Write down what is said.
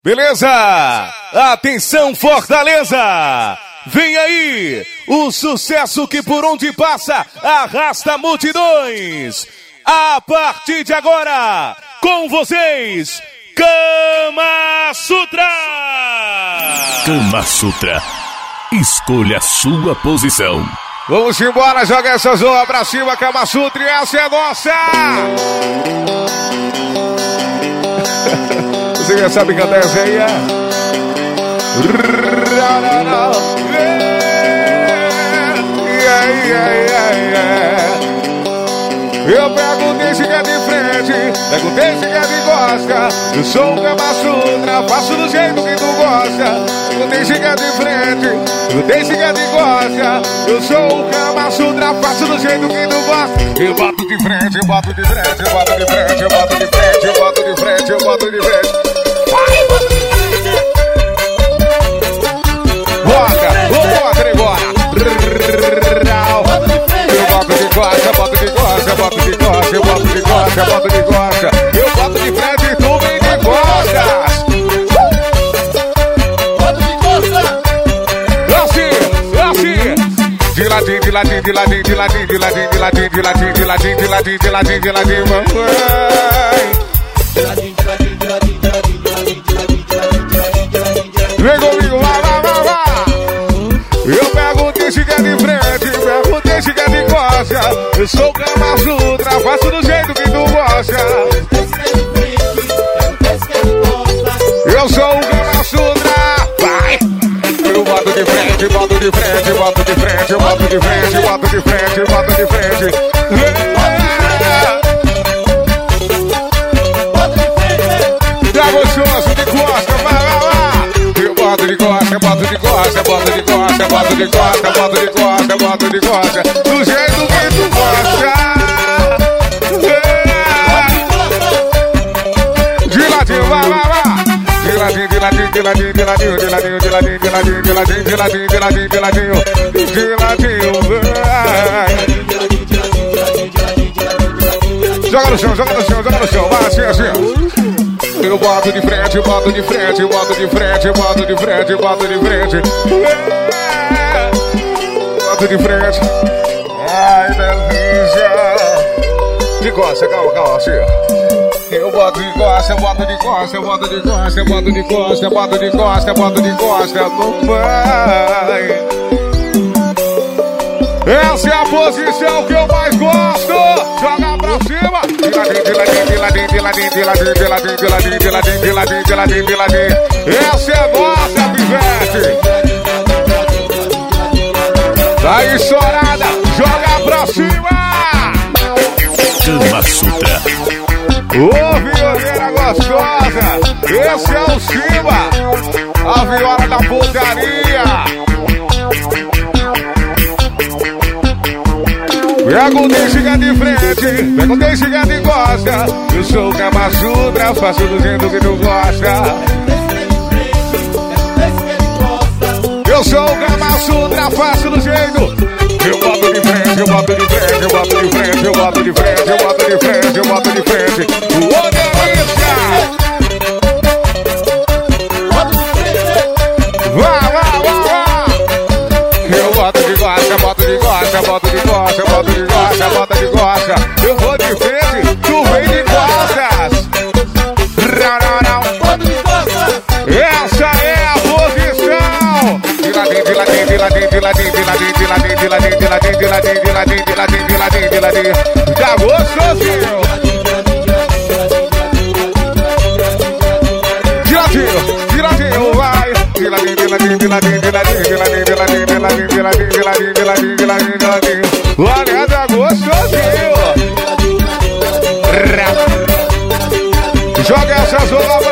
Beleza? Atenção, Fortaleza! Vem aí o sucesso que por onde passa arrasta multidões. A partir de agora, com vocês, Kama Sutra! Kama Sutra. Escolha a sua posição. Vamos embora, joga essa zona pra cima, Kama Sutra, e essa é nossa! Você já sabe cantar essa aí, é? Eu perguntei se quer de frente, perguntei se quer de costa. Eu sou o Kama Sutra, faço do jeito que tu gosta. Perguntei se quer de frente, perguntei se quer de costa. Eu sou o Kama Sutra, faço do jeito que tu gosta. Eu boto de frente, eu boto de frente, eu boto de frente, eu boto de frente, eu boto de frente, eu boto de frente. Bota, bota embora. Eu boto de costa, eu boto de costa, eu boto de costa, eu boto de costa, eu boto de costa. Eu boto de frente e tu vem de costas. Boto de costa. Assim, assim. De ladinho, de ladinho, de ladinho, de ladinho, de ladinho, de ladinho, de ladinho, de ladinho, de ladinho, de ladinho, de ladinho, mamãe. De ladinho, de ladinho, de ladinho, de ladinho, de ladinho, de ladinho, de ladinho, de ladinho, de ladinho. Vem comigo, vai, vai, vai, vai. Eu perguntei se quer de frente, perguntei se quer de costa. Eu sou o Kama Sutra, faço do jeito que tu gosta. Eu sou o Kama Sutra, vai. Eu boto de frente, boto de frente, boto de frente, eu boto de frente, boto de frente, boto de frente. Tá gostoso de costa, vai, vai, vai. Eu boto de costa, boto de costa, boto de costa, boto de costa, boto de costa, boto de costa. Do jeito que tu gosta. De ladinho, vai, vai, vai. De ladinho, de ladinho, de ladinho, de ladinho, de ladinho, de ladinho, de ladinho, de ladinho, de ladinho, de ladinho, de ladinho, de ladinho, vai. Joga no chão, joga no chão, joga no chão, vai assim, assim. Eu boto de frente, boto de frente, boto de frente, boto de frente, boto de frente. Boto de frente. Ai, delícia. De costa, calma, calma, assim. Eu boto de costa, boto de costa, boto de costa, boto de costa, boto de costa, boto de costa, vai. Essa é a posição que eu mais gosto. Joga pra cima. De ladinho, de ladinho, de ladinho, de ladinho, de ladinho, de ladinho, de ladinho, de ladinho, de ladinho, de ladinho, de ladinho. Essa é nossa, pivete. Tá estourada. Joga pra cima. Kama Sutra. Ô, violeira gostosa. Esse é o Simba. A viola da putaria. Perguntei se quer de frente, perguntei se quer de costa. Eu sou o Kama Sutra, faço do jeito que tu gosta. Eu sou o Kama Sutra, faço do jeito. Eu boto de frente, eu boto de frente, eu boto de frente, eu boto de frente, eu boto de frente, eu boto de frente. Ô, delícia! Vai, vai, vai, vai! Eu boto de costa, boto de costa, boto de costa, boto de costa, boto de costa. Eu vou de frente, tu vem de costas. Boto de costa. Essa é a posição. De ladinho, de ladinho, de ladinho, de ladinho, de ladinho, de ladinho, de ladinho, de ladinho, de ladinho, de ladinho, de ladinho, de ladinho, de ladinho. Tá gostosinho. De ladinho, vai. De ladinho, de ladinho, de ladinho, de ladinho, de ladinho, de ladinho, de ladinho, de ladinho, de ladinho, de ladinho, de ladinho, de ladinho. Olha, tá gostosinho. Joga essa zona